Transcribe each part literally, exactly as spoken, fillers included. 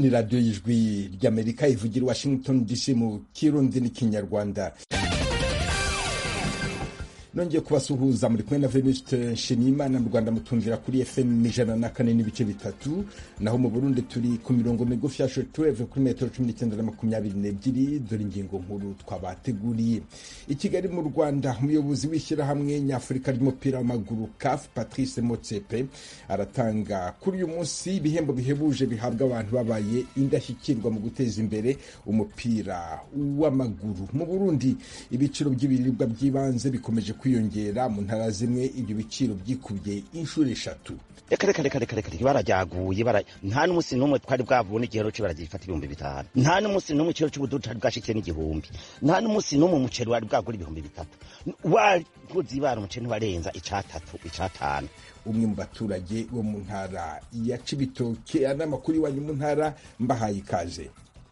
ni radiyo y'ijwi ry'Amerika ivugira Washington D C mu Kirundi n'ikinyarwanda. Nongeye kubasuhuza muri kumwe na Venuste Nshimiyimana. Mu Rwanda mutumvira kuri F M ijana na kane n'ibice bitatu, naho mu Burundi turi ku mirongo migufi ya shortwave kuri metero cumi n'icyenda na makumyabiri n'ebyiri. Dore ingingo nkuru twabateguriye. I Kigali mu Rwanda, umuyobozi w'ishyirahamwe nyafurika ry'umupira w'amaguru C A F Patrice Motsepe aratanga kuri uyu munsi ibihembo bihebuje bihabwa abantu babaye indashyikirwa mu guteza imbere umupira w'amaguru. Mu Burundi, ibiciro by'ibiribwa by'ibanze bikomeje kwiyongera mu ntara zimwe, ibyo biciro byikubye inshuro eshatu. Reka reka reka reka reka barajyaguye bara nta n'umunsi n'umwe twari bwabone igihero cyo baragifata ibihumbi bitanu, nta n'umunsi n'umwe igihero cy'ubududu cyari bwashitse n'igihumbi, nta n'umunsi n'umwe umuceri wari bwagura ibihumbi bitatu, wakoze ibara umuceri ntiwarenza icatatu icatanu. Umwe mu baturage bo mu ntara ya Cibitoke n'amakuru iwanyu mu ntara mbahaye ikaze.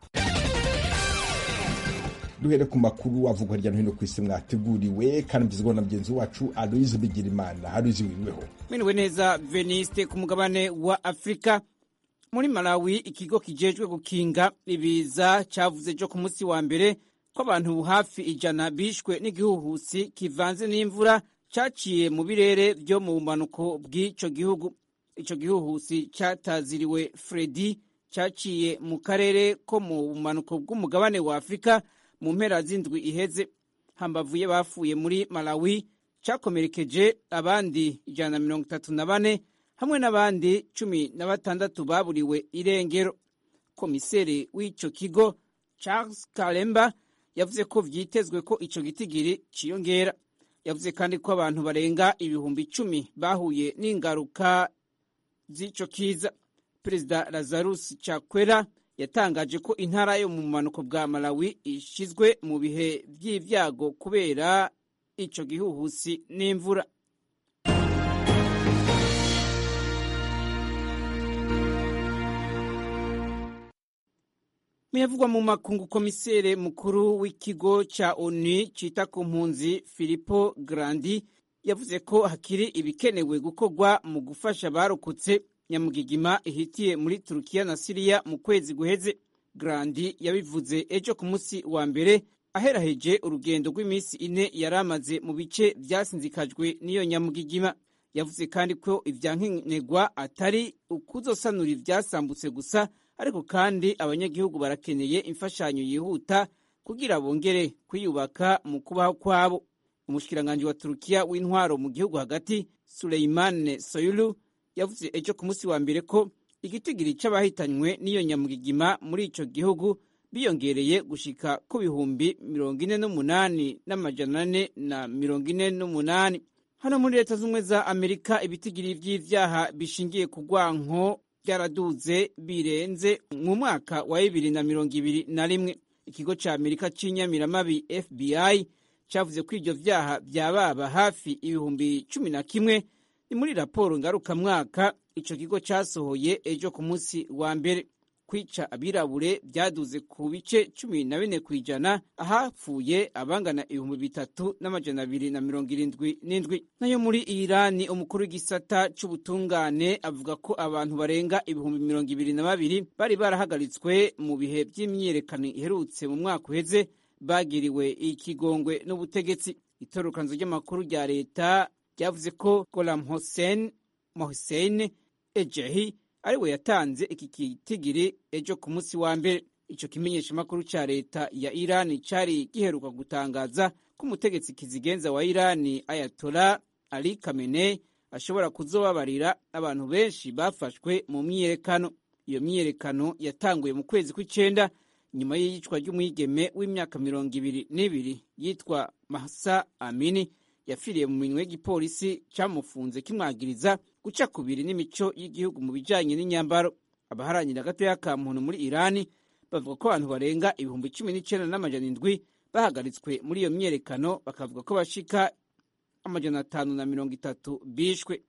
Duhere ku makuru avugwa hirya no hino ku isi mwateguriwe kandi mbyizwa na mugenzi wacu Aloise Bigirimana. Aloise, wiriweho? Mwiriwe neza Veniste. Ku mugabane wa Afrika, muri Malawi, ikigo kijejwe gukinga ibiza cavuze jo ku munsi wa mbere ko abantu hafi ijana bishwe n'igihuhusi kivanze n'imvura caciye mu birere byo mu bumanuko bw'ico gihugu. Ico gihuhusi cataziriwe Freddy caciye mu karere ko mu bumanuko bw'umugabane wa Afrika mu mpera z'indwi iheze. Hambavuye bafuye muri Malawi, cakomerekeje abandi ijana na mirongo itatu na bane hamwe n'abandi cumi na batandatu baburiwe irengero. Komiseri w'ico kigo Charles Kalemba yavuze ko vyitezwe ko ico gitigiri ciyongera. Yavuze kandi ko abantu barenga ibihumbi icumi bahuye n'ingaruka z'ico kiza. Perezida Lazarus Chakwera yatangaje ko intara yo mu manuko bwa Malawi ishizwe mu bihe by'ivyago kubera ico gihuhusi n'imvura. Muyavugwa mu makungu, komisere mukuru w'ikigo ca ONU cita ku mpunzi Filippo Grandi yavuze ko hakiri ibikenewe gukorwa mu gufasha barokotse nyamugigima ihitiye muri Turukiya na Siriya mu kwezi guheze. Grandi yabivuze ejo ku munsi wa mbere aheraheje urugendo rw'iminsi ine yaramaze mu bice vyasinzikajwe n'iyo nyamugigima. Yavuze kandi ko ivyankenerwa atari ukuzosanura ivyasambutse gusa, ariko kandi abanyagihugu barakeneye imfashanyo yihuta kugira bongere kwiyubaka mu kubaho kwabo. Umushikiranganje wa Turukiya w'intwaro mu gihugu hagati, Süleyman Soylu, yavuze ejo ku munsi wa mbere ko igitigiri c'abahitanywe n'iyo nyamugigima muri ico gihugu biyongereye gushika ku bihumbi mirongo ine n'umunani n'amajana ane na mirongo ine n'umunani. Hano muri Leta z'Ubumwe za Amerika, ibitigiri vy'ivyaha bishingiye ku rwanko byaraduze birenze mu mwaka wa bibiri na mirongo ibiri na rimwe. Ikigo ca Amerika c'inyamiramabi F B I cavuze ko ivyo vyaha vyababa hafi ibihumbi cumi na kimwe. Ni muri raporo ngarukamwaka ico kigo casohoye ejo ku munsi wa mbere. Kwica abirabure vyaduze ku bice cumi na bine kw'ijana, ahapfuye abangana ibihumbi bitatu n'amajana abiri na mirongo irindwi n'indwi. Nayo muri Irani, umukuru w'igisata c'ubutungane avuga ko abantu barenga ibihumbi mirongo ibiri na babiri bari barahagaritswe mu bihe vy'imyiyerekano iherutse mu mwaka uheze bagiriwe ikigongwe n'ubutegetsi. Itorokanzo ry'amakuru rya leta ryavuze ko Gholam Hossein Mohsen Ejehi ariwe yatanze iki kitigiri ejo ku munsi wa mbere. Ico kimenyesha makuru ca leta ya Irani cari giheruka gutangaza ko umutegetsi kizigenza wa Irani Ayatollah Ali Khamenei ashobora kuzobabarira abantu benshi bafashwe mu myiyerekano. Iyo myiyerekano yatanguye mu kwezi kw'icenda nyuma y'iyicwa ry'umwigeme w'imyaka mirongo ibiri n'ibiri yitwa Mahsa Amini yafiriye mu minwe y'igipolisi camufunze kimwagiriza guca kubiri n'imico y'igihugu mu bijanye n'inyambaro. Abaharanira gatoya ka muntu muri Irani bavuga ko abantu barenga ibihumbi cumi n'icenda n'amajana indwi bahagaritswe muri iyo myiyerekano, bakavuga ko bashika amajana atanu na mirongo itatu bishwe.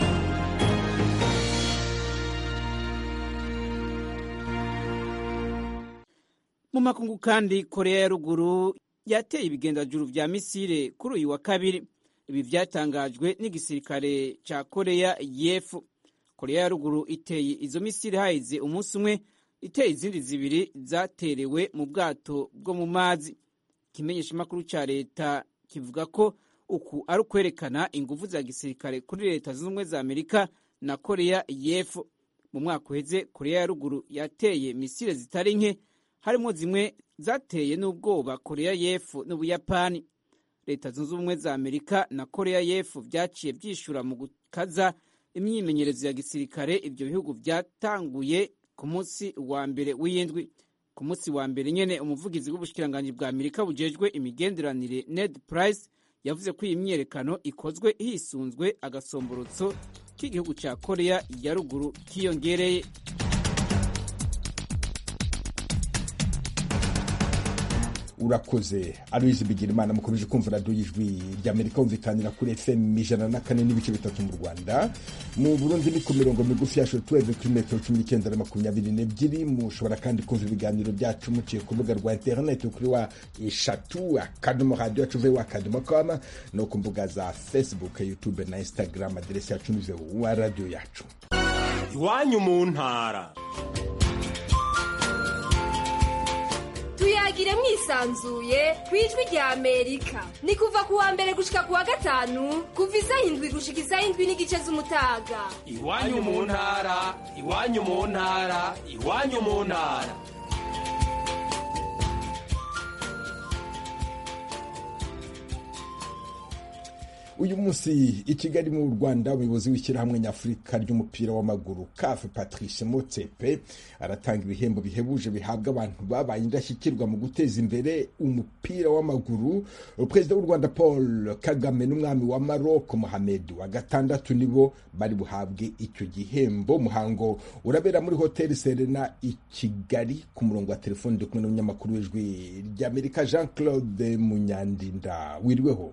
Mu makungu kandi, Korea ya ruguru yateye ibigendajuru vya misile kuri uyu wa kabiri. Ibi vyatangajwe n'igisirikare ca Korea y'Epfo. Korea ya ruguru iteye izo misile haize umunsi umwe iteye izindi zibiri zaterewe mu bwato bwo mu mazi. Ikimenyeshamakuru cya leta kivuga ko uku ari ukwerekana ingufu za gisirikare kuri leta zunze ubumwe za Amerika na Korea y'Epfo. Mu mwaka uheze Korea ya ruguru yateye misile zitari nke, harimo zimwe zateye n'ubwoba Korea y'Epfo n'Ubuyapani. Leta zunze ubumwe za Amerika na Korea y'Epfo byaciye byishura mu gukaza imyimenyerezo ya gisirikare ibyo bihugu byatanguye ku munsi wa mbere w'iyindwi. Ku munsi wa mbere nyene umuvugizi w'ubushikiranganji bwa Amerika bujejwe imigenderanire Ned Price yavuze ko iyi myerekano ikozwe hisunzwe agasomborotso k'igihugu cya Korea ya ruguru kiyongereye. Urakoze Aloise Bigirimana. Mukomeje kumva radio y'ijwi ry'Amerika umvikanira kuri F M ijana na kane n'ibice bitatu mu Rwanda. Mu Burundi ni ku mirongo migufi ya shortwave kuri metero cumi n'icyenda na makumyabiri n'ebyiri. Mushobora kandi kumva ibiganiro byacu muciye ku rubuga rwa internet kuri wa eshatu akadomo radio yacu v akadomo com no ku mbuga za Facebook, YouTube na Instagram. Aderesi yacu ni wa radio yacu. Iwanyu mu ntara. Tuyagire mwisanzuye kwijwi rya Amerika. Ni kuva kuwa mbere gushika kuwa gatanu kuva isaha indwi gushika isaha indwi n'igice z'umutaga. Iwanyu mu ntara, iwanyu mu ntara, iwanyu mu ntara. Uyu munsi i Kigali mu Rwanda umuyobozi w'ishyirahamwe nyafurika ry'umupira w'amaguru C A F Patrice Motsepe aratanga ibihembo bihebuje bihabwa abantu babaye indashyikirwa mu guteza imbere umupira w'amaguru. Perezida w'u Rwanda Paul Kagame n'umwami wa Maroc Mohamed wa gatandatu nibo bari buhabwe icyo gihembo. Umuhango urabera muri Hotel Serena i Kigali. Ku murongo wa telefone ndi kumwe n'umunyamakuru w'ijwi ry'Amerika Jean Claude Munyandinda. Wiriweho?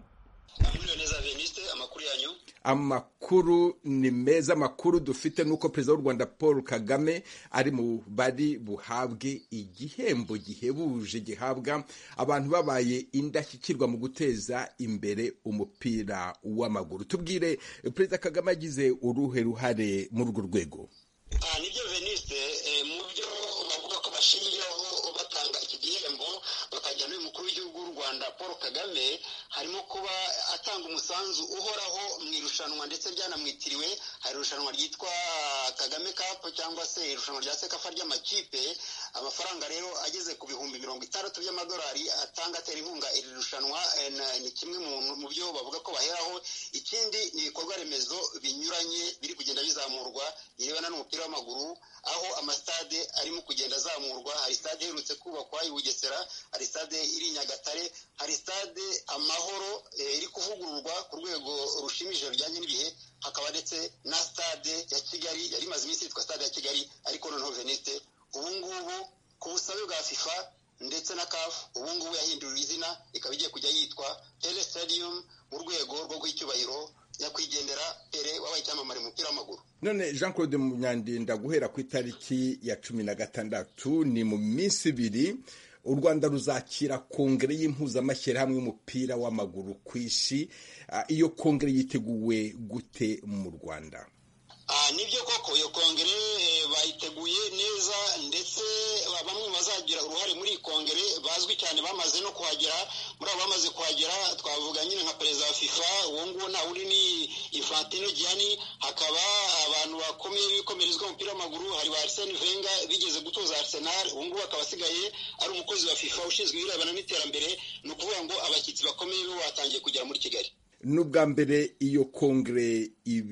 Amakuru ni meza. Amakuru dufite nuko perezida w'u Rwanda Paul Kagame ari mu bari buhabwe igihembo gihebuje gihabwa abantu babaye indashyikirwa mu guteza imbere umupira w'amaguru. Tubwire, perezida Kagame agize uruhe ruhare muri urwo rwego? Ah, nibyo Veniste, mu byo bavuga ko bashingiraho batanga iki gihembo bakajya n'umukuru w'igihugu w'u Rwanda Paul Kagame, harimo kuba atanga umusanzu uhoraho mu irushanwa ndetse ryanamwitiriwe. Hari irushanwa ryitwa Kagame Cup cyangwa se irushanwa rya Sekafa ry'amakipe. Amafaranga rero ageze ku bihumbi mirongo itandatu by'amadolari atanga atera inkunga iri rushanwa. Ni kimwe mu byo bavuga ko baheraho. Ikindi ni ibikorwa remezo binyuranye biri kugenda bizamurwa birebana n'umupira w'amaguru, aho amastade arimo kugenda azamurwa. Hari stade iherutse kubakwa i Bugesera, hari stade iri Nyagatare, hari stade Amahoro e, iri kuvugururwa ku rwego rushimije rujyanye n'ibihe. Hakaba ndetse na stade ya Kigali yari maze iminsi yitwa stade ya Kigali, ariko noneho Veniste ubu ngubu ku busabe bwa FIFA ndetse na C A F ubu ngubu yahinduriwe izina, ikaba igiye kujya yitwa Pele Stadium mu rwego rwo kwicyubahiro nyakwigendera Pele wabaye icyamamare mu mupira w'amaguru. None Jean Claude Munyandinda, guhera ku itariki ya cumi na gatandatu ni mu minsi ibiri u Rwanda ruzakira kongere y'impuzamashyirahamwe y'umupira w'amaguru ku isi. Iyo kongere yiteguwe gute mu Rwanda? Ah, nibyo koko iyo kongere e, bayiteguye neza, ndetse bamwe bazagira uruhare muri kongere bazwi cyane bamaze no kuhagera. Muri abo bamaze kuhagera twavuga nyine nka perezida wa FIFA uwo nguwo na uri ni Infantino Gianni, hakaba abantu bakomeye bikomerezwa umupira w'amaguru. Hari ba Arsene Wenger bigeze gutoza Arsenal, uwo nguwo akaba asigaye ari umukozi wa FIFA ushinzwe ibirebana n'iterambere. Ni ukuvuga ngo abashyitsi bakomeye bo batangiye kugera muri Kigali. N'ubwa mbere iyo kongere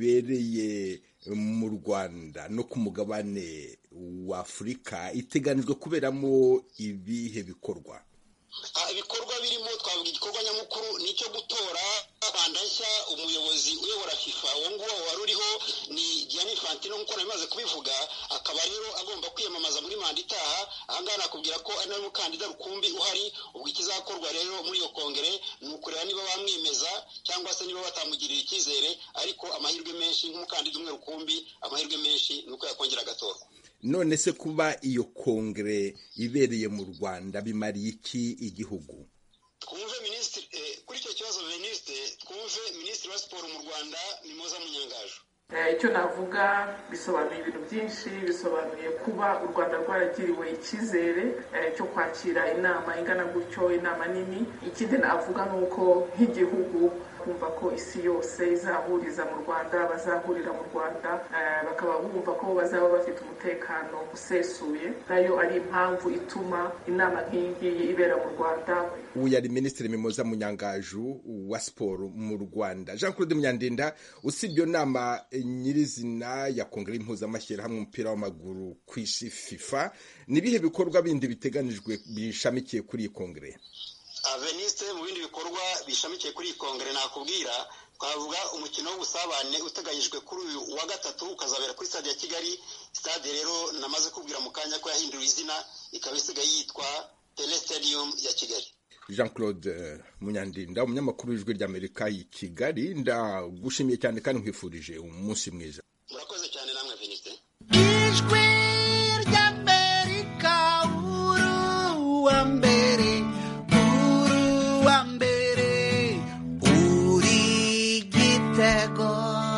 ibereye mu Rwanda no ku mugabane wa Afurika, iteganijwe kuberamo ibihe bikorwa? Ibikorwa birimo twavuga igikorwa nyamukuru nicyo gutora manda nshya umuyobozi uyobora FIFA. Uwo nguwo wari uriho ni Gianni Infantino nk'uko namaze kubivuga, akaba rero agomba kwiyamamaza muri manda itaha. Ahangaha nakubwira ko ari nawe mukandida rukumbi uhari. Ubwo ikizakorwa rero muri iyo kongere ni ukureba niba bamwemeza cyangwa se niba batamugirira icyizere, ariko amahirwe menshi nk'umukandida umwe rukumbi, amahirwe menshi ni uko yakongera agatorwa. None se kuba iyo kongere ibereye mu Rwanda bimariye iki igihugu? Twumve minisitiri eh, kuri icyo kibazo Veniste, twumve minisitiri wa siporo mu Rwanda Mimoza Munyangaju. icyo navuga bisobanuye ibintu byinshi, bisobanuye kuba u Rwanda rwaragiriwe icyizere cyo kwakira inama ingana gutyo, inama nini. Ikindi navuga ni uko nk'igihugu kumva ko isi yose izahuriza mu Rwanda, bazahurira mu Rwanda, bakaba bumva ko bazaba bafite umutekano usesuye, nayo ari impamvu ituma inama nk'iyi ibera mu Rwanda. uyu yari Minisitiri Mimoza Munyangaju wa siporo mu Rwanda. Jean Claude Munyandinda, usibye nama nyirizina ya kongere impuzamashyirahamwe umupira w'amaguru ku isi FIFA, nibihe bikorwa bindi biteganijwe bishamikiye kuri iyi kongere? Veniste, mu bindi bikorwa bishamikiye kuri iyi kongere nakubwira, twavuga umukino w'ubusabane uteganyijwe kuri uyu wa gatatu ukazabera kuri stade ya Kigali. Stade rero namaze kubwira mu kanya ko yahinduye izina, ikaba isigaye yitwa Tele Stadium ya Kigali. Jean Claude Munyandinda, umunyamakuru w'ijwi ry'Amerika i Kigali, ndagushimiye cyane kandi nkwifurije umunsi mwiza. Murakoze cyane namwe Veniste. Ijwi ry'Amerika, uru wa mbere, uru wa mbere, uri Gitego.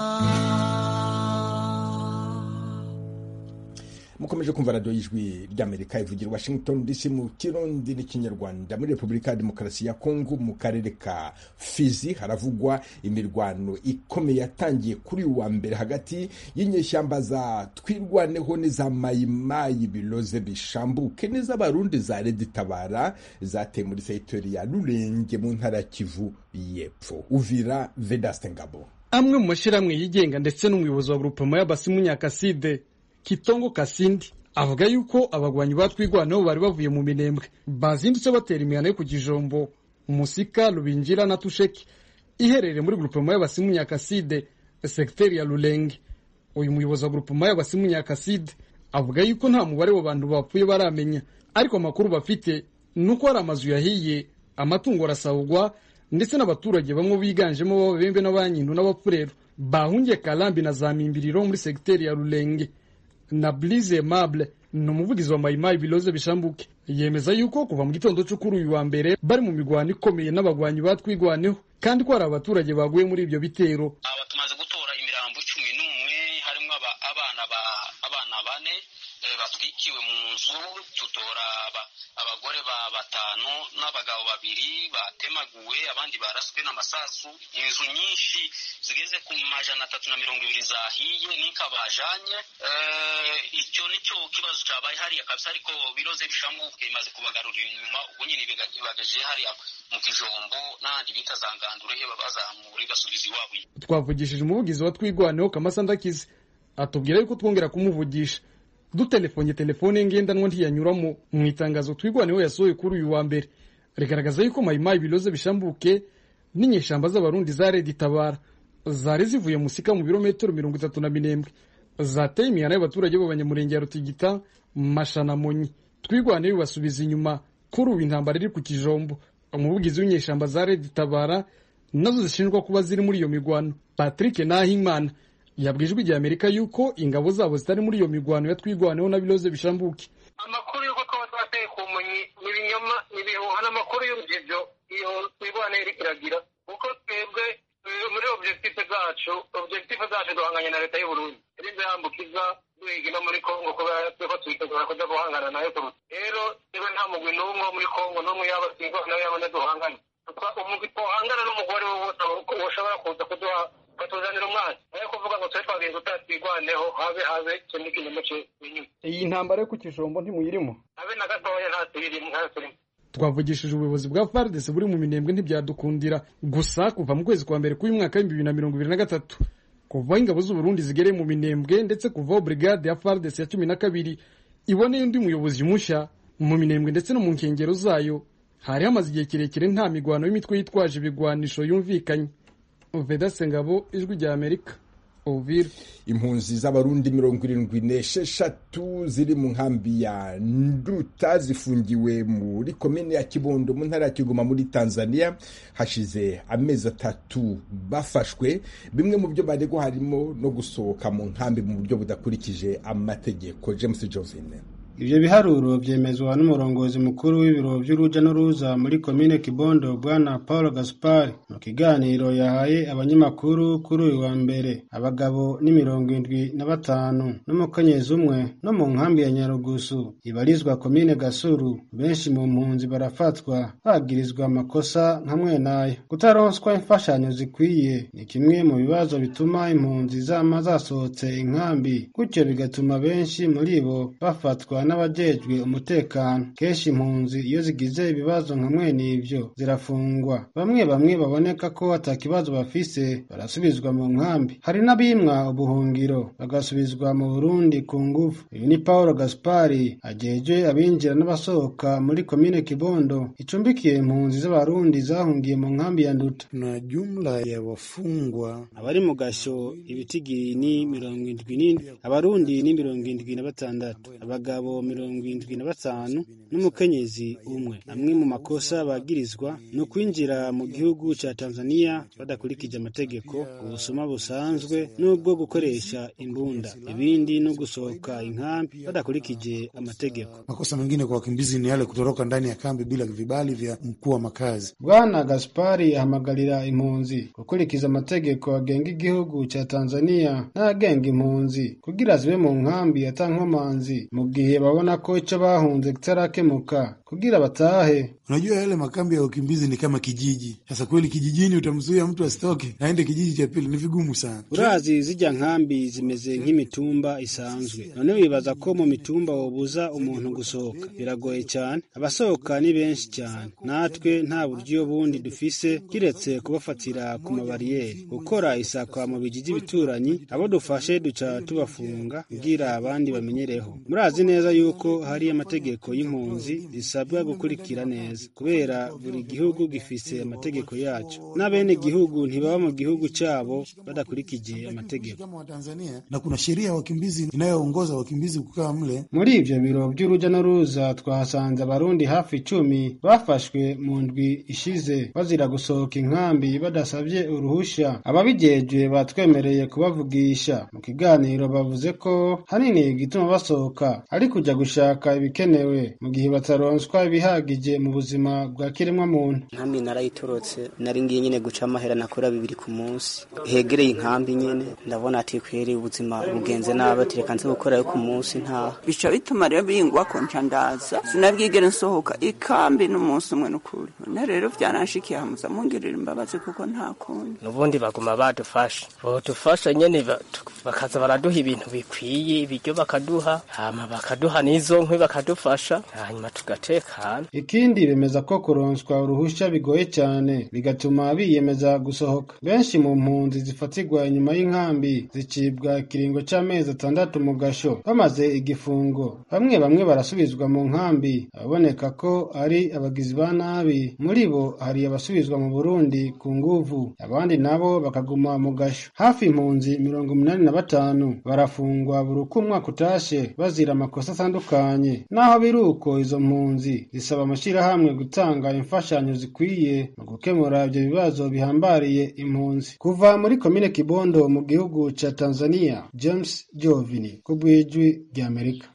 Mukomeje kumva radio y'ijwi ry'Amerika ivugira Washington D C mu Kirundi n'Ikinyarwanda. Muri Republika ya Demokarasi ya Kongo mu karere ka Fizi haravugwa imirwano ikomeye yatangiye kuri uwa mbere hagati y'inyeshyamba za Twirwaneho n'iza Mayimayi Biloze Bishambuke n'iz'Abarundi za Red Tabara zateye muri secteur ya Rulenge mu ntara Kivu y'Epfo. Uvira Vedaste Ngabo, amwe mu mashiramwe yigenga ndetse n'umuyobozi wa groupement y'Abasimu Nyakaside Kitongo Kasindi avuga yuko abagwanyi batwigwanaho bari bavuye mu Minembwe bazindutse batera imihana yo ku Kijombo, Musika, Rubinjira na Tusheki iherereye muri groupement y'Abasimu Nyakaside secteur ya Rulenge. Uyu muyobozi wa groupement y'Abasimu Nyakaside avuga yuko nta mubare w'abantu bapfuye baramenya, ariko amakuru bafite nuko hari amazu yahiye, amatungo arasahurwa ndetse n'abaturage bamwe biganjemo b'Ababembe n'Abanyindu n'Abapfurero bahungiye Kalambi na Zamimbiriro muri secteur ya Rulenge. Na Blize Mable ni umuvugizi wa Mayimayi Biloze Bishambuke yemeza yuko kuva mu gitondo cyo kuri uyu wa mbere bari mu migwano ikomeye n'abagwanyi batwigwaneho, kandi ko hari abaturage baguye muri ibyo bitero. Aba tumaze gutora imirambo cumi n'umwe, harimo abana ba abana bane batwikiwe mu nzu, tutora abagore ba batanu n'abagabo babiri batemaguwe, abandi baraswe n'amasasu. Inzu nyinshi zigeze ku majana atatu na mirongo ibiri zahiye n'ikabajanye. Icyo nicyo kibazo cyabaye hariya kabisa, ariko Biloze Bishambuke imaze kubagarurira inyuma, ubu nyine ibagaje hariya mu Kijombo n'ahandi bita za Ngandure babazamura igasubiza iwabo. Twavugishije umuvugizi wa Twigwaneho Kamasandakize atubwira yuko twongera kumuvugisha dutelefonye telefone ngendanwa ntiyanyuramo. Mu itangazo Twigwaneho yasohoye kuri uyu wa mbere rigaragaza yuko Mayimayi Biloze Bishambuke n'inyeshamba z'Abarundi za Red Tabara zari zivuye Musika mu birometero mirongo itatu na Minembwe zateye imihana y'abaturage b'Abanyamurenge ya Rutigita, Mashana, Monyi. Twigwaneho basubiza inyuma kuri ubu intambara iri ku Kijombo. Umuvugizi w'inyeshamba za Red Tabara nazo zishinjwa kuba ziri muri iyo migwano, Patrick Nahimana, yabwijwe ijya Amerika yuko ingabo zabo zitari muri iyo migwano ya Twigwaneho na Biloze Bishambuke. Amakuru yuko twaba twateye ku Monyi n'ibinyoma n'ibihuha n'amakuru y'urugivyo iyo Twigwaneho iri kiragira, kuko twebwe muri objectif zacu objectif zacu duhanganye na leta y'u Burundi rinze yambukiza duhiga no muri Kongo kuba twitegura kuja guhangana nayo kuruta. Rero rero nta mugwi n'umwe muri Kongo n'umwe yaba Twigwaneho yabone duhanganye, umugwi tuhangana n'umugore wose ushobora kuza kuduha batuzanira umwana nayo kuvuga ngo twe twagenze utatwigwaneho habe habe cyo n'ikinyoma cye inyuma. Iyi ntambara yo ku Kijombo ntimuyirimo habe na gatoya nta tuyirimo nta turimo. Twavugishije ubuyobozi bwa F A R D C buri mu Minembwe ntibyadukundira, gusa kuva mu kwezi kwa mbere k'uyu mwaka w'ibihumbi bibiri na mirongo ibiri na gatatu kuva ingabo z'u Burundi zigereye mu Minembwe ndetse kuva brigade ya F A R D C ya cumi na kabiri iboneye undi muyobozi mushya mu Minembwe ndetse no mu nkengero zayo, hari hamaze igihe kirekire nta migwano y'imitwe yitwaje ibigwanisho yumvikanye. Vedaste Ngabo, ijwi rya Amerika, Uvira. Impunzi z'Abarundi mirongo irindwi n'esheshatu ziri mu nkambi ya Nduta zifungiwe muri komine ya Kibondo mu ntara ya Kigoma muri Tanzania hashize amezi atatu bafashwe. Bimwe mu byo baregwa harimo no gusohoka mu nkambi mu buryo budakurikije amategeko. James Jovine. ivyo biharuro vyemezwa n'umurongozi mukuru w'ibiro vy'uruja n'uruza muri komine Kibondo bwana Paul Gaspar mu kiganiro yahaye abanyamakuru kuri uyu wa mbere. Abagabo ni mirongo indwi na batanu n'umukenyezi umwe no mu nkambi ya Nyarugusu ibarizwa komine Gasuru. Benshi mu mpunzi barafatwa bagirizwa amakosa nkamwe nayo. Kutaronswa imfashanyo zikwiye ni kimwe mu bibazo bituma impunzi zama zasohotse inkambi, gutyo bigatuma benshi muri bo bafatwa n'abajejwe umutekano. Kenshi impunzi iyo zigize ibibazo nkamwe n'ivyo zirafungwa. Bamwe bamwe baboneka ko atakibazo bafise barasubizwa mu nkambi. Hari n'abimwa ubuhungiro bagasubizwa mu Burundi ku nguvu. Uyu ni Paul Gaspari ajeje abinjira n'abasohoka muri komine Kibondo icumbikiye impunzi z'abarundi zahungiye mu nkambi ya Nduta. Na jumla ya wafungwa abari mu gasho ibitigiri ni mirongo indwi n'indwi, abarundi ni mirongo indwi na batandatu, abagabo mirongo indwi na batanu n'umukenyezi umwe. Amwe mu makosa bagirizwa no kwinjira mu gihugu ca Tanzania badakurikije amategeko, ubusuma busanzwe n'ubwo gukoresha imbunda, ibindi no gusohoka inkambi badakurikije amategeko. Makosa mengine kwa wakimbizi ni yale kutoroka ndani ya kambi bila vibali vya mkuu wa makazi. Bwana Gaspari ahamagarira impunzi gukurikiza amategeko agenga igihugu ca Tanzania n'agenga impunzi kugira zibe mu nkambi atankomanzi mu gihe babona ko ico bahunze kitarakemuka kugira batahe. Unajua yale makambi ya wakimbizi ni kama kijiji. Sasa kweli kijijini utamzuia mtu asitoke aende kijiji cha pili ni vigumu sana. Urazi zijya nkambi zimeze nk'imitumba isanzwe. None wibaza ko mu mitumba wobuza umuntu gusohoka. Biragoye cyane. Abasohoka ni benshi cyane. Natwe nta buryo bundi dufise kiretse kubafatira ku mabariyeri. Gukora isakwa mu bijiji bituranyi abo dufashe duca tubafunga kugira abandi bamenyereho. Murazi neza yuko hari amategeko y'impunzi zisabwa gukurikira neza. Kubera buri gihugu gifise amategeko yacu. N'abene gihugu ntibaba mu gihugu cyabo badakurikije amategeko. Na kuna sheria ya wakimbizi inayoongoza wakimbizi kukaa mle. Muri ivyo biro by'uruja n'uruza twahasanze abarundi hafi icumi bafashwe mu ndwi ishize bazira gusohoka inkambi badasabye uruhusha. Ababijejwe batwemereye kubavugisha. Mu kiganiro bavuze ko hanini gituma basohoka ari kuja gushaka ibikenewe mu gihe bataronswa ibihagije mu buzima bwa kiremwa muntu. Nkambi narayitorotse nari ngiye nyine guca amahera nakora bibiri ku munsi hegereye inkambi nyene ndabona ati kweri ubuzima bugenze nabi ati reka nze gukora yo ku munsi nta bica bituma rero bingwa ko ncandaza sinabwigere nsohoka ikambi n'umunsi umwe n'ukuri none rero byanashikiye hamuza mungerera imbabazi kuko nta kundi nubundi baguma badufasha bodufasha nyene bakaza baraduha ibintu bikwiye ibiryo bakaduha hama bakaduha n'izo nkwi bakadufasha hanyuma tugatekana. Ikindi bemeza ko kuronswa uruhusha bigoye cyane bigatuma biyemeza gusohoka. Benshi mu mpunzi zifatirwa inyuma y'inkambi zicibwa kiringo c'amezi atandatu mu gasho bamaze igifungo. Bamwe bamwe barasubizwa mu nkambi aboneka ko ari abagizi ba nabi. Muri bo hari abasubizwa mu Burundi ku nguvu, abandi nabo bakaguma mu gasho. Hafi impunzi mirongo umunani na batanu barafungwa buri uko umwaka utashe bazira amakosa atandukanye. Naho biruko izo mpunzi zisaba amashirahamwe gutanga imfashanyo zikwiye mu gukemura ibyo bibazo bihambariye impunzi. Kuva muri komine Kibondo mu gihugu ca Tanzania, James Jovini ku bw'ijwi ry'Amerika.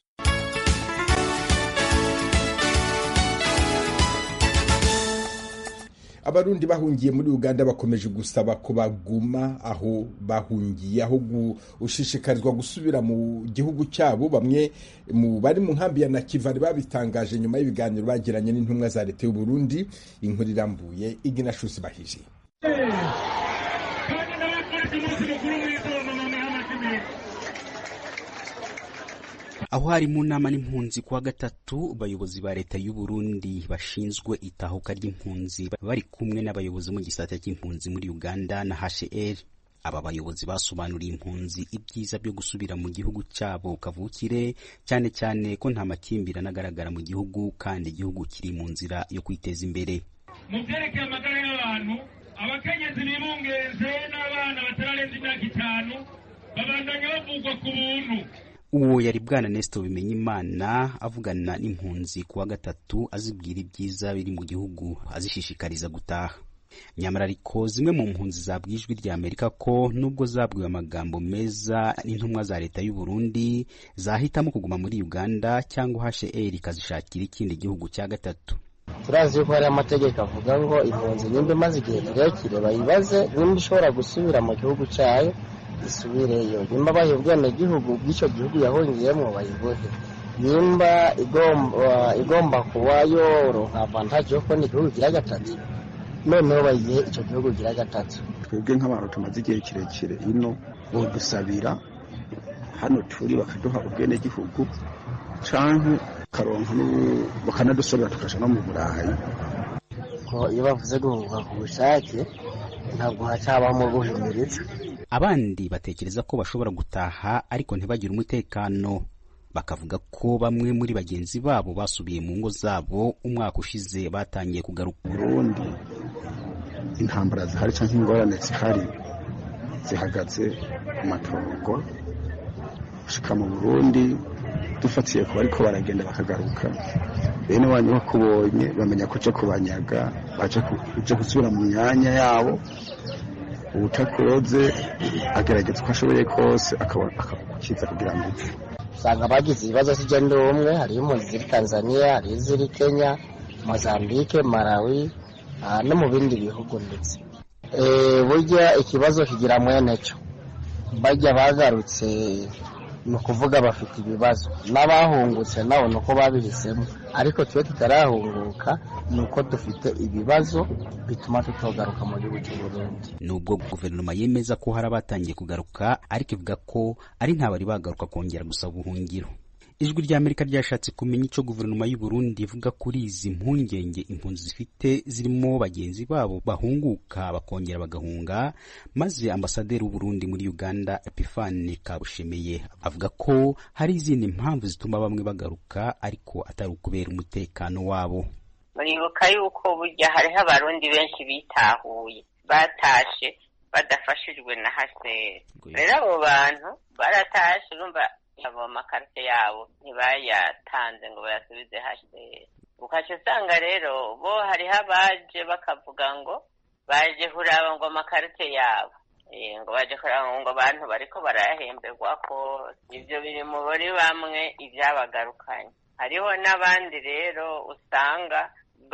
Abarundi bahungiye muri Uganda bakomeje gusaba ko baguma aho bahungiye aho gushishikarizwa gusubira mu gihugu cyabo. Bamwe mu bari mu nkambi ya Nakivari babitangaje nyuma y'ibiganiro bagiranye n'intumwa za leta y'u Burundi. Inkuru irambuye Ignatius Bahije. Aho hari mu nama n'impunzi kuwa gatatu, abayobozi ba leta y'u Burundi bashinzwe itahuka ry'impunzi bari kumwe n'abayobozi mu gisata cy'impunzi muri Uganda na H C R. Aba bayobozi basobanuriye impunzi ibyiza byo gusubira mu gihugu cyabo kavukire, cyane cyane ko nta makimbirane agaragara mu gihugu kandi igihugu kiri mu nzira yo kwiteza imbere. Mu byerekeye amagara y'abantu, abakenyezi bibungenze n'abana batararenza imyaka itanu babandanya bavugwa ku buntu. Uwo yari Bwana Nestor Bimenyimana avugana n'impunzi kuwa gatatu azibwira ibyiza biri mu gihugu azishishikariza gutaha. nyamara ariko zimwe mu mpunzi zabwiye ijwi rya Amerika ko nubwo zabwiwe amagambo meza n'intumwa za leta y'u Burundi zahitamo kuguma muri Uganda cyangwa H C R ikazishakira ikindi gihugu cya gatatu. Turazi yuko hari amategeko avuga ngo impunzi nimba imaze igihe kirekire bayibaze nimba ishobora gusubira mu gihugu cyayo isubireyo, nimba bayibwiye n'igihugu bw'icyo gihugu yahungiyemo bayibohe, nimba igomba igomba kuba yoronka avantage yo kubona igihugu gira gatatu noneho bayihe icyo gihugu gira gatatu. Twebwe nk'abantu tumaze igihe kirekire ino bodusabira hano turi bakaduha ubwene gihugu canke karonka bakanadusabira tukaja no mu Burayi. Ko iyo bavuze guhuga ku bushake ntabwo hacabamo guhimiriza. Abandi batekereza ko bashobora gutaha ariko ntibagire umutekano, bakavuga ko bamwe muri bagenzi babo basubiye mu ngo zabo umwaka ushize batangiye kugaruka. Burundi intambara zihari canke ingorane zihari zihagaze amatongo gushika mu Burundi dufatiye ko bariko baragenda bakagaruka bene wanyu bakubonye bamenya ko cyo kubanyaga baje kuje gusubira mu myanya yabo, ubutakuroze agerageza uko ashoboye kose akakiza kugira ngo usanga bagize ibibazo s'igenda umwe, hari impunzi ziri Tanzania, hari iziri Kenya, Mozambique, Malawi no mu bindi bihugu. Ndetse eh burya ikibazo kigira mwene cyo bajya bagarutse ni ukuvuga bafite ibibazo, n'abahungutse nabo nuko babihisemo, ariko twe tutarahunguka nuko dufite ibibazo bituma tutogaruka mu gihugu cy'u Burundi. Nubwo guverinoma yemeza ko hari abatangiye kugaruka ariko ivuga ko ari nta bari bagaruka kongera gusaba ubuhungiro. Ijwi rya Amerika ryashatse kumenya icyo guverinoma y'u Burundi ivuga kuri izi mpungenge impunzi zifite zirimo bagenzi babo bahunguka bakongera bagahunga, maze ambasaderi w'u Burundi muri Uganda Epiphane Kabushemeye avuga ko hari izindi mpamvu zituma bamwe bagaruka ariko atari ukubera umutekano wabo. Muribuka yuko burya hariho abarundi benshi bitahuye batashe badafashijwe na H C R. Rero abo bantu baratashe urumva abo makarite yabo ntibayatanze ngo bayasubize H C R. Ukaca usanga rero bo hariho abaje bakavuga ngo baje kuraba ngo amakarite yabo ngo baje kuraba ngo abantu bariko barayahemberwa ko ivyo biri mu bari bamwe ivyabagarukanye. Hariho n'abandi rero usanga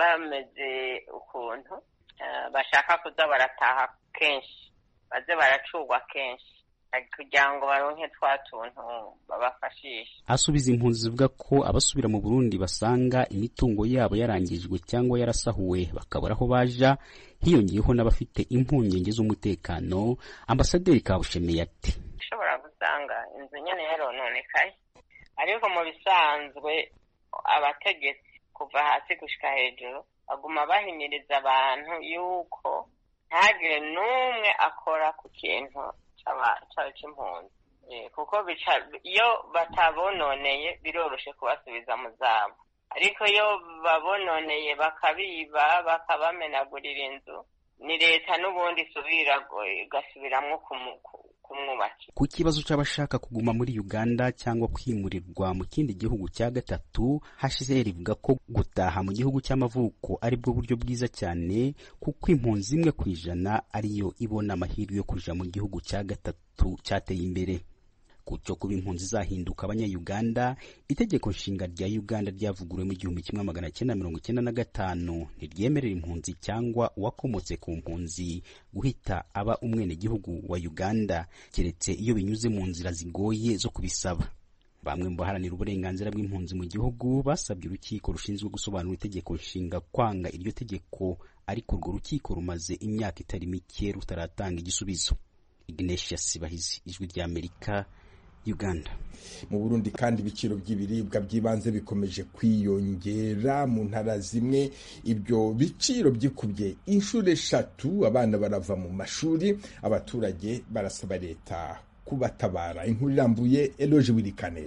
bameze ukuntu uh, bashaka kuza barataha kenshi, baze baracurwa kenshi kugira ngo baronke twa tuntu babafashisha. Asubiza impunzi zivuga ko abasubira mu Burundi basanga imitungo yabo yarangijwe cyangwa yarasahuwe bakabura aho baja, hiyongeyeho n'abafite impungenge z'umutekano. Ambasaderi Kabushemeye ati ushobora gusanga inzu nyene yarononekaye, ariko mu bisanzwe abategetsi kuva hasi gushika hejuru baguma bahimiriza abantu yuko ntagire n'umwe akora ku kintu cyaba cy'impunzi, kuko iyo batabononeye biroroshe kubasubiza mu zabo, ariko iyo babononeye bakabiba bakabamenagurira inzu ni leta n'ubundi isubira igasubiramwo kumwubakira. Ku kibazo cy'abashaka kuguma muri Uganda cyangwa kwimurirwa mu kindi gihugu cya gatatu, H C R ivuga ko gutaha mu gihugu cy'amavuko ari bwo buryo bwiza cyane kuko impunzi imwe ku ijana ariyo ibona amahirwe yo kuja mu gihugu cya gatatu cyateye imbere. Kucyo kuba impunzi zahinduka abanya-Uganda, itegeko nshinga rya Uganda ryavuguruwe mu gihumbi kimwe magana cyenda mirongo icyenda na gatanu ntiryemerera impunzi cyangwa uwakomotse ku mpunzi guhita aba umwene gihugu wa Uganda keretse iyo binyuze mu nzira zigoye zo kubisaba. Bamwe mu baharanira uburenganzira bw'impunzi mu gihugu basabye urukiko rushinzwe gusobanura itegeko nshinga kwanga iryo tegeko, ariko urwo rukiko rumaze imyaka itari mike rutaratanga igisubizo. Ignatius Bahizi, Ijwi rya Amerika, Uganda. Mu Burundi kandi ibiciro by'ibiribwa by'ibanze bikomeje kwiyongera mu ntara zimwe, ibyo biciro byikubye inshuro eshatu, abana barava mu mashuri, abaturage barasaba leta kubatabara. Inkuru irambuye Eloge Wirikaneza.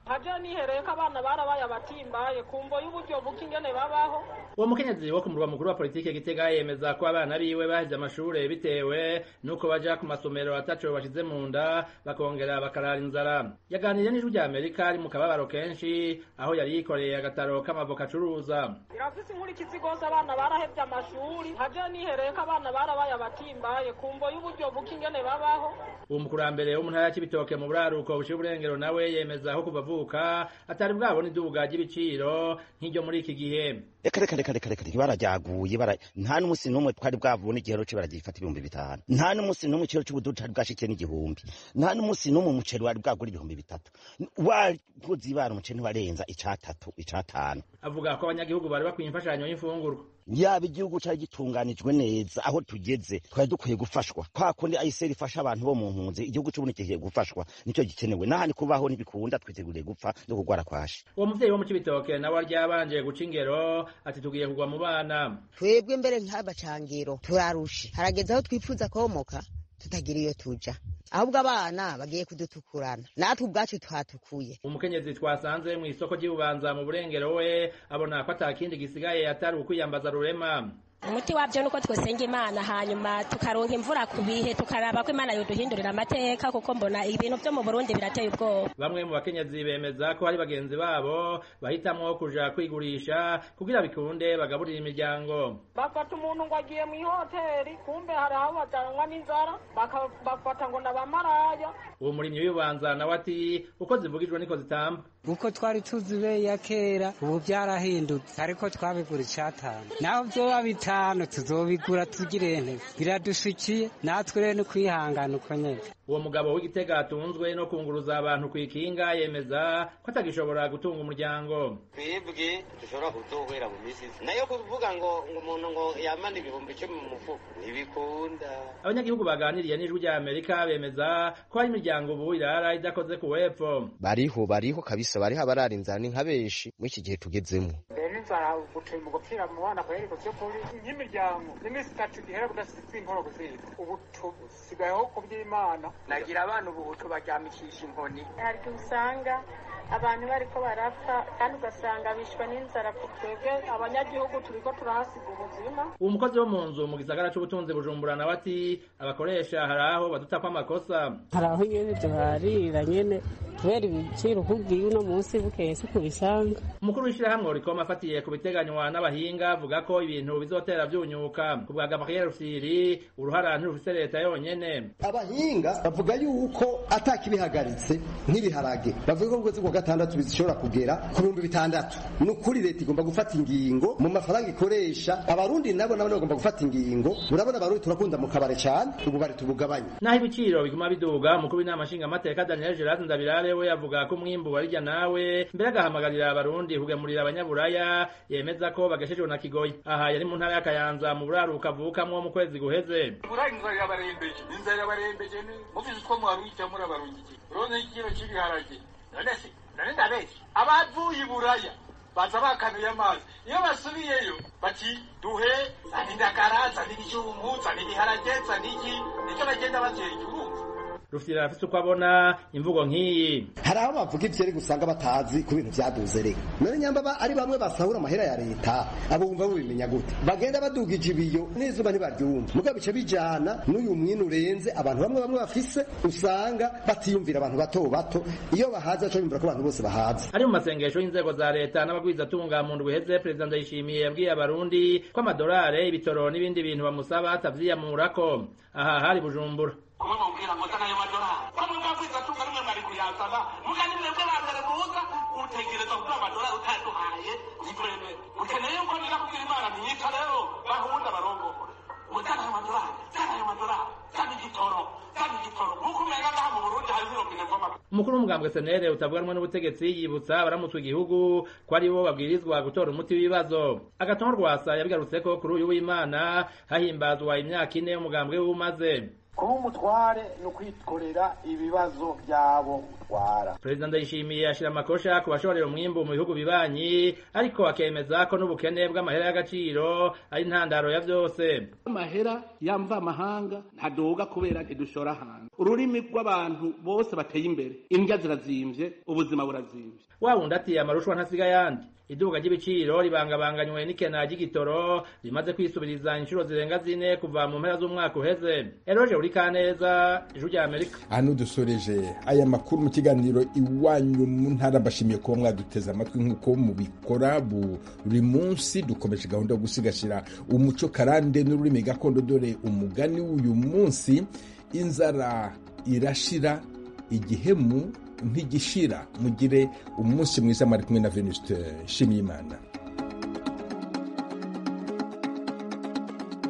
haje nihereye ko abana barabaye abatimbaye kumvo y'uburyo buke ingene babaho. Uwo mukenyezi wo ku murwa mukuru wa politike Gitega yemeza ko abana biwe baheze amashure bitewe nuko baja ku masomero ataco bashize mu nda bakongera bakarara inzara. Yaganiriye n'ijwi rya Amerika ari mu kababaro kenshi aho yari yikoreye agataro k'amavoka acuruza. Irafise inkurikizi gose abana barahevye amashuri haje nihereye ko abana barabaye abatimbaye kumvo y'uburyo buke ingene babaho. Uwo mukurambere wo mu ntara ya Cibitoke mu buraruko buciye uburengero nawe yemeza aho kuva avuka atari bwabona iduga ry'ibiciro nk'iryo muri iki gihe. Reka reka reka reka reka barajyaguye bara nta n'umusi n'umwe twari bwabona igihero cyo baragifata ibihumbi bitanu. Nta n'umusi n'umwe ikiro cy'ubududu cyari bwashitse n'igihumbi. Nta n'umusi n'umwe umuceri wari bwagura ibihumbi bitatu. Wakoze ibara umuceri ntiwarenza icatatu icatanu. Avuga ko abanyagihugu bari bakwiye imfashanyo y'imfungurwa. Yaba igihugu cyari gitunganijwe neza aho tugeze twari dukwiye gufashwa. Kwa kundi ayiseri ifasha abantu bo mu mpunzi igihugu cy'ubundi kigiye gufashwa nicyo gikenewe. Nahani kubaho nibikunda twiteguriye gupfa no kugwara kwashi. Uwo muvyeyi wo mu Cibitoke nawe aryabanje guca ingero ati tugiye kugwa mu bana. Twebwe mbere nk'abacangiro turarushe. Harageze aho twifuza komoka tutagira iyo tuja. Ahubwo abana bagiye kudutukurana natwe ubwacu twatukuye. Umukenyezi twasanze mu isoko ry'Ububanza mu burengero we abona ko atakindi gisigaye atari ukwiyambaza rurema. Umuti wabyo nuko twosenga Imana hanyuma tukaronka imvura kubihe tukaraba ko Imana yoduhindurira amateka kuko mbona ibintu byo mu Burundi birateye ubwoba. Bamwe mu bakenyezi bemeza ko hari bagenzi babo bahitamwo kuja kwigurisha kugira bikunde bagaburira imiryango. Bafata umuntu ngo agiye mu hoteli kumbe hari aho bajanwa n'inzara bafata ngo nabamaraya. Uwo murimyi w'Ububanza nawe ati uko zivugijwe niko zitamba. Uko twari tuzi be ya kera ubu byarahindutse ariko twabigura icatanu naho byoba bitanu tuzobigura tugirene biradushikiye natwe rero kwihangana uko nyene. Uwo mugabo w'Igitega atunzwe no kunguruza abantu kwikinga yemeza ko atagishobora gutunga umuryango. Twebwe dushobora kuzohwera mu misi nayo kuvuga ngo ngo umuntu ngo yamana ibihumbi icumi mu mufuko ntibikunda. Abanyagihugu baganiriye n'ijwi rya Amerika bemeza ko hari imiryango ubu irara idakoze ku wepfo. Bariho bariho kabisa bariho abarara inzara ni nka benshi muri iki gihe tugezemo. Inzara gutuye mu gupfira mu bana kwa yeriko cyo kuri nk'imiryango n'imisi itatu gihera budasize inkoro guzira ubu tusigayeho ku by'Imana nagira abana ubu tubaryamikisha inkoni. Hari usanga abantu bariko barapfa kandi ugasanga bishwe n'inzara ku twebwe abanyagihugu turiko turahasiga ubuzima. Uwo mukozi wo mu nzu mu gisagara c'ubutunzi Bujumbura nawe ati abakoresha hari aho badutako amakosa. Hari aho nyene tuharira nyene kubera ibiciro kubwiye uno munsi bukeye si kubisanga. Umukuru w'ishirahamwe Rikoma afatiye ku biteganywa n'abahinga avuga ko ibintu bizotera vyunyuka ku bwa Gabriel Rufyiri uruhara ntirufise leta yonyene. Abahinga bavuga yuko atakibihagaritse nk'ibiharage bavuga ko ubwo gatandatu bizishobora kugera ku bihumbi bitandatu. Nukuri leta igomba gufata ingingo mu mafaranga ikoresha abarundi nabo nabo bagomba gufata ingingo. Urabona abarundi turakunda mu kabare cyane ubu bari tubugabanya. Naho ibiciro biguma biduga umukuru w'inama nshinga amateka Daniel Gerard Ndabirare we yavuga ko umwimbu warijya nawe mbere agahamagarira abarundi kugemurira abanyaburaya yemeza ko bageshejwe na Kigoyi. Aha yari mu ntara ya Kayanza mu buraruka avukamwo mu kwezi guheze. Burayi inzara yabarembeje inzara yabarembeje ni mufize ko mwaruhita muri abarungiki urone ikiro cy'ibiharage nonese none ndabeje abavuye Buraya baza bakanuye amazi iyo basubiyeyo bati duhe zanindagara zanibijumbu zanibiharage zaniki nicyo bagenda batera igihugu. Rufyiri afite uko abona imvugo nk'iyi. Hari aho bavuga ivyeri gusanga batazi ku bintu vyaduze rero none nyamba ari bamwe basahura amahera ya leta abo bumva bubimenya gute bagenda badugije ibiyo n'izuba ntibaryumva muga bice bijana n'uyu mwino urenze abantu bamwe bamwe bafise usanga batiyumvira abantu bato bato iyo bahaza cyo bimvira ko abantu bose bahaza. Ari mu masengesho y'inzego za leta n'abagwiza tunga mu ndwiheze President Ndayishimiye yabwiye abarundi ko amadolari ibitoro n'ibindi bintu bamusaba atavyiyamurako. Aha hari Bujumbura kumwe mubwira ngo tanayo madolari kumwe mwabwiza tunga nimwe mwari kuyazana mugani mwebwe bambere muza utegereza kuba amadolari utaduhaye nibreme ukeneye ko nira kugira Imana ntiyita rero bahunda barongo mutana ayo madolari tana ayo madolari tana igitoro tana igitoro nkuko umenga ngaha mu Burundi hari robine voma. Umukuru w'umugambwe Senere utavuganwa n'ubutegetsi yibutsa baramutse igihugu ko ari bo babwirizwa gutora umuti w'ibibazo. Agatongo Rwasa yabigarutse ko kuri uyu w'Imana hahimbazwa imyaka ine umugambwe w'umaze. kuba umutware ni ukwikorera ibibazo byabo utwara. Perezida Ndayishimiye ashira amakosha ku bashorera umwimbu mu bihugu bibanyi, ariko akemeza ko n'ubukene bw'amahera y'agaciro ari intandaro ya vyose. Amahera yamva amahanga ntadoga kubera ntidushora hanze. Ururimi rw'abantu bose bateye imbere, indya zirazimvye, ubuzima burazimvye. Wa wundi ati amarushwa ntasiga yandi. Iduga ry'ibiciro ribangabanganywe n'ikena ry'igitoro rimaze kwisubiriza inshuro zirenga zine kuva mu mpera z'umwaka uheze. Eroje uri kaneza, Ijwi rya Amerika. Hano dusoreje aya makuru mu kiganiro iwanyu mu ntara. Mbashimiye kuba mwaduteze amatwi nk'uko mubikora buri munsi. Dukomeje gahunda yo gusigasira umuco karande n'ururimi gakondo. Dore umugani w'uyu munsi: inzara irashira, igihemu ntigishira. Mugire umunsi mwiza. Mwari kumwe na Venuste Nshimiyimana.